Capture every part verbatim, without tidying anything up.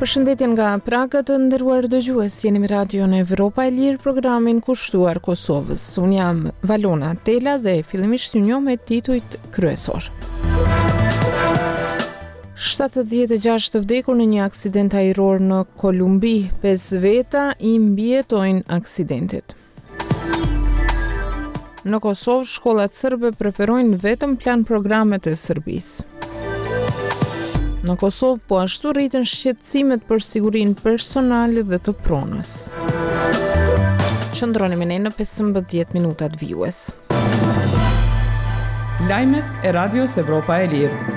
Përshëndetje nga Praga, të nderuar dëgjues, jeni me radion Evropa e Lirë, programin kushtuar Kosovës. Unë jam Valona Tela dhe fillimisht ju njoh me titujt kryesor. shtatëdhjetë e gjashtë të vdekur në një aksident ajror në Kolumbi, pesë veta i mbijetojnë aksidentit. Në Kosovë, shkollat serbe preferojnë vetëm plan programet e Serbisë. Në Kosovë, po ashtu rriten shqetësimet për sigurinë personale dhe të pronës. Qëndroni me ne në pesëmbëdhjetë minutat vijues. Lajmet e Radios Evropa e Lirë.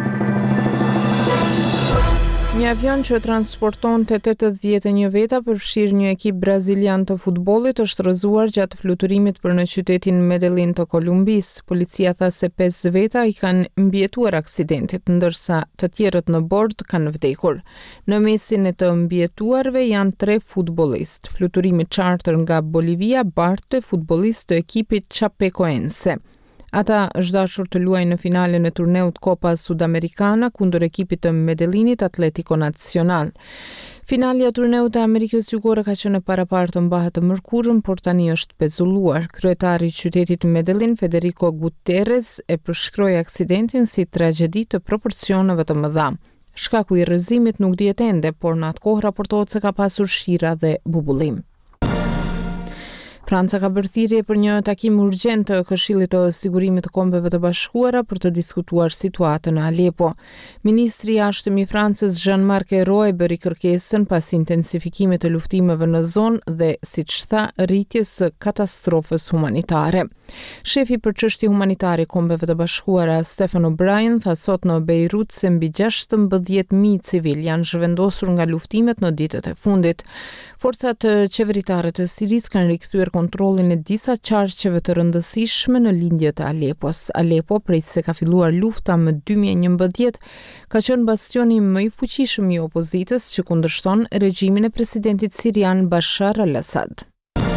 Një avion që transportonte tetëdhjetë e një veta përfshir një ekip brazilian të futbollit është rrëzuar gjatë fluturimit për në qytetin Medellin të Kolumbis. Policia tha se pesë veta i kanë mbijetuar aksidentit, ndërsa të tjerët në bord kanë vdekur. Në mesin e të mbijetuarve janë tre futbollist. Fluturimi charter nga Bolivia barte futbollist të ekipit Chapecoense. Ata është dashur të luajnë në finalen e turneut Copa Sudamericana kundër ekipit të Medellinit Atletico Nacional. Finalja e turneut të Amerikës Jugore ka qenë paraparë të mbahet të mërkurën, por tani është pezulluar. Kryetari i qytetit Medellin, Federico Gutierrez, e përshkroi aksidentin si tragjedi të proporcioneve të mëdha. Shkaku i rrëzimit nuk dihet ende, por në atë kohë raportohet se ka pasur shira dhe bubullim. Franca ka bërë thirrje për një takim urgjent të Këshillit të Sigurimit të Kombeve të Bashkuara për të diskutuar situatën në Alepo. Ministri i jashtëm i Francës Jean-Marc Ayrault bëri kërkesën pas intensifikimit të luftimeve në zonë dhe, siç tha, rritjes së katastrofës humanitare. Shefi për çështje humanitare i Kombeve të Bashkuara Stephen O'Brien tha sot në Beirut se mbi gjashtëmbëdhjetë mijë civil janë zhvendosur nga luftimet në ditët e fundit. Forcat qeveritare të Sirisë kanë rikthyer kontrollin e disa qarqeve të rëndësishme në lindje të Alepos. Alepo, prej se ka filluar lufta më dy mijë e njëmbëdhjetë, ka qenë bastioni më i fuqishëm i opozitës që kundërshton regjimin e presidentit sirian Bashar al-Assad.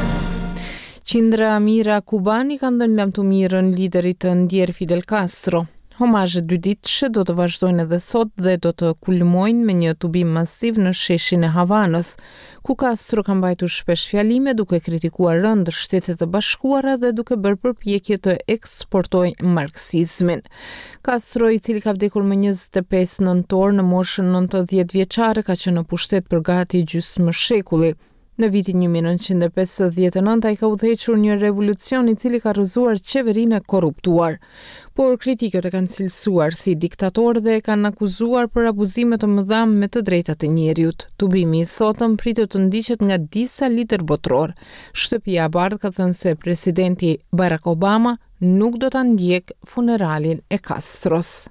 Qindra Mira Kubani kanë dhënë lamtumirën liderit të ndjer Fidel Castro. Homazhet dyditëshe do të vazhdojnë edhe sot dhe do të kulmojnë me një tubim masiv në sheshin e Havanës, ku Castro ka mbajtur shpesh fjalime duke kritikuar rënd Shtetet e Bashkuara dhe duke bërë përpjekje të eksportojë marksizmin. Castro, i cili ka vdekur më njëzet e pesë nëntor në moshën nëntëdhjetë vjeçare, ka qenë në pushtet për gati gjysmë shekulli. Në vitin një mijë e nëntëqind e pesëdhjetë e nëntë ai ka udhëhequr një revolucion i cili ka rrëzuar qeverinë e korruptuar. Por kritikët e kanë cilësuar si diktator dhe e kanë akuzuar për abuzime të mëdha me të drejtat e njeriut. Tubimi i sotëm pritet të ndiqet nga disa lider botror. Shtëpia e Bardhë ka thënë se presidenti Barack Obama nuk do ta ndjek funeralin e Castros.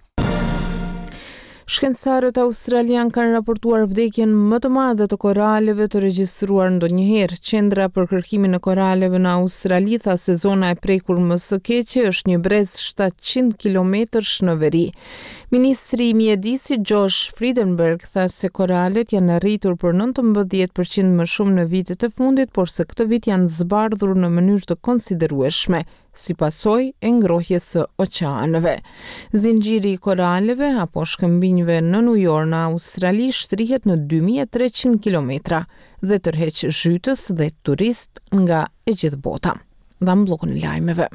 Shkencëtarët australian kanë raportuar vdekjen më të madhe të koraleve të regjistruar ndonjëherë. Qendra për kërkimin e koraleve në Australi tha se zona e prekur më së keqe është një brez shtatëqind kilometrash në veri. Ministri i mjedisit Josh Frydenberg tha se koralet janë arritur për nëntëmbëdhjetë përqind më shumë në vitet e fundit, por se këtë vit janë zbardhur në mënyrë të konsiderueshme si pasojë e ngrohjes së oqeanëve. Zinxhiri i koraleve apo shkëmbinjve në New York në Australi shtrihet në dy mijë e treqind kilometra dhe tërheq zhytës dhe turist nga e gjithë bota. Dhe mblokun e lajmeve.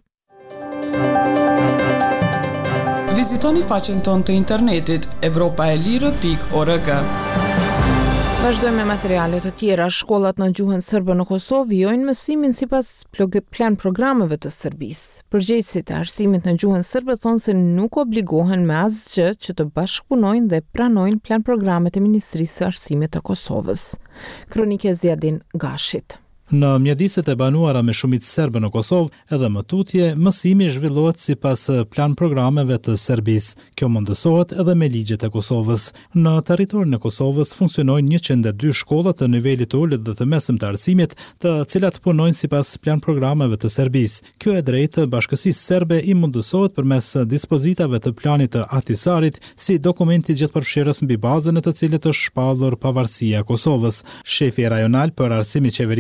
Vizitoni faqen tonë të internetit evropaelire pikë org. Vazhdojmë me materiale të tjera. Shkollat në gjuhën serbe në Kosovë vijojnë mësimin sipas plan programeve të Serbisë. Përgjegjësit e arsimit në gjuhën serbe thonë se nuk obligohen me asgjë që të bashkëpunojnë dhe pranojnë plan programet e Ministrisë së Arsimit të Kosovës. Kronike Zjadin Gashit. Në mjediset e banuara me shumicë serbe në Kosovë, edhe më tutje, mësimi zhvillohet sipas plan programeve të Serbisë. Kjo mundësohet edhe me ligjet e Kosovës. Në territorin e Kosovës funksionojnë njëqind e dy shkolla të nivelit të ulët dhe të mesëm të arsimit, të cilat punojnë sipas plan programeve të Serbisë. Kjo e drejtë Bashkësisë Serbe i mundësohet përmes dispozitave të planit të Ahtisarit, si dokumenti gjithëpërfshirës mbi bazën e të cilit është shpallur pavarësia e Kosovës. Shefi rajonal për arsimin e qeverisë së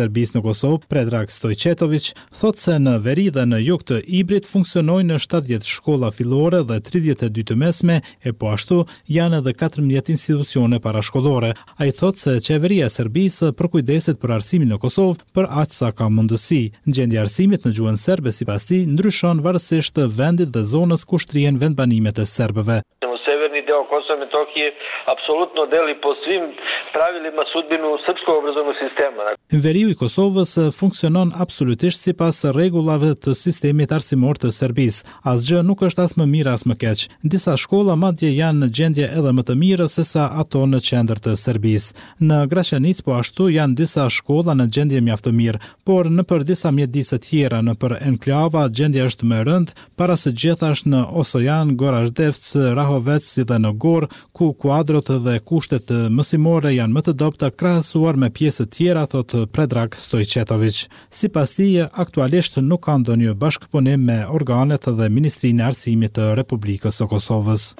Serbisë në Kosovë, Predrag Stojčetović, thotë se në veri dhe në jug të Ibrit funksionojnë në shtatëdhjetë shkolla fillore dhe tridhjetë e dy të mesme, e po ashtu janë edhe katërmbëdhjetë institucione parashkollore. Ai thotë se qeveria e Serbisë përkujdeset për arsimin në Kosovë për aq sa ka mundësi. Gjendja e arsimit në gjuhën serbe sipas tij ndryshon varësisht të vendit dhe zonës ku shtrihen vendbanimet e serbëve. Severni deo Kosova i Metohije apsolutno deli po svim pravilima sudbinu srpskog obrazovnog sistema. Veriu i Kosovës funksionon absolutisht sipas rregullave të sistemit arsimor të Serbisë. Asgjë nuk është as më mirë as më keq. Disa shkolla madje janë në gjendje edhe më të mirë se sa ato në qendër të Serbisë. Në Graçanic po ashtu janë disa shkolla në gjendje mjaft të mirë, por nëpër disa mjedise tjera nëpër enklava gjendja është më e rëndë, para së gjithash në Osojan, Gorazhdevc, Rahovec si dhe në Gorë, ku kuadrot dhe kushtet mësimore janë më të dobta krahasuar me pjesë tjera, thotë Predrag Stojčetović. Sipas tij, aktualisht nuk ka ndonjë bashkëpunim me organet dhe Ministrinë e Arsimit të Republikës së Kosovës.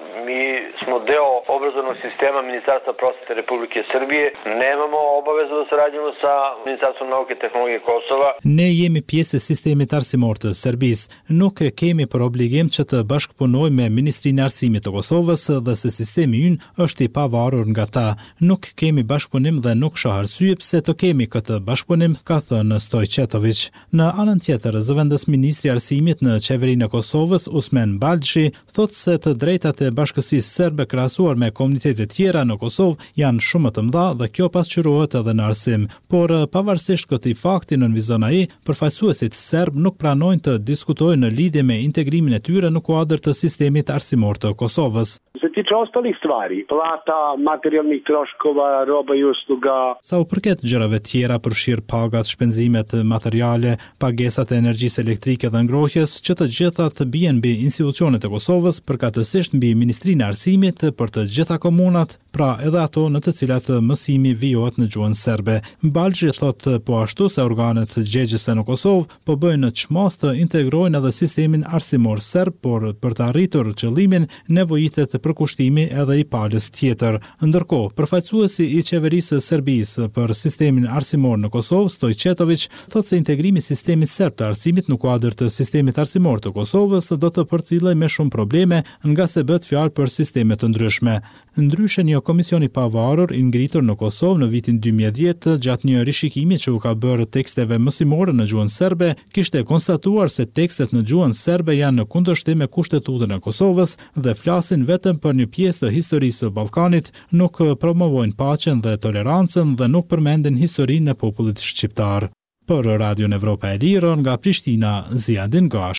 Smo deo obrazovnog sistema Ministarstva prosvete Republike Srbije. Nemamo obavezu da sarađujemo sa Ministarstvom nauke i tehnologije Kosova. Ne jemi pjesë e sistemit arsimor të Serbisë. Nuk kemi për obligim që të bashkëpunojmë me Ministrinë e Arsimit të Kosovës dhe se sistemi ynë është i pavarur nga ta. Nuk kemi bashkëpunim dhe nuk shoh arsye pse të kemi këtë bashkëpunim, ka thënë Stojčetović. Në anën tjetër, zëvendës ministri i arsimit në qeverinë e Kosovës, Usmen Balxhi, thotë se të drejtat e bashkësisë serbe krahasuar me komunitetet tjera në Kosovë janë shumë të mëdha dhe kjo pasqyrohet edhe në arsim. Por pavarësisht këtij fakti, nënvizon ai, përfaqësuesit serb nuk pranojnë të diskutojnë në lidhje me integrimin e tyre në kuadër të sistemit arsimor të Kosovës. Se tiče ostalih stvari, plata, materijalnih troškova, roba i usluga. Sa u përket gjërave tjera, përfshir pagat, shpenzimet materiale, pagesat e energjisë elektrike dhe ngrohjes, që të gjitha të bien mbi institucionet e Kosovës, përkatësisht mbi Ministrinë e Arsimit për të gjitha komunat, pra edhe ato në të cilat mësimi vijohet në gjuhën serbe. Balxhi thotë po ashtu se organet gjegjëse në Kosovë po bëjnë çmos të integrojnë edhe sistemin arsimor serb, por për të arritur qëllimin nevojitet përkushtimi edhe i palës tjetër. Ndërkohë, përfaqësuesi i qeverisë së Serbisë për sistemin arsimor në Kosovë, Stojčetović, thotë se integrimi i sistemit serb të arsimit në kuadër të sistemit arsimor të Kosovës do të përcillej me shumë probleme, nga se bëhet fjalë për sisteme të ndryshme. Ndryshe, një komision i pavarur i ngritur në Kosovë në vitin dy mijë e dhjetë gjatë një rishikimi që u ka bërë teksteve mësimore në gjuhën serbe, kishte konstatuar se tekstet në gjuhën serbe janë në kundërshtim me kushtetutën e Kosovës dhe flasin vetëm për një pjesë të historisë së Ballkanit, nuk promovojnë paqen dhe tolerancën dhe nuk përmenden historinë e popullit shqiptar. Për Radio Evropa e Lirë nga Prishtina, Ziadin Gash.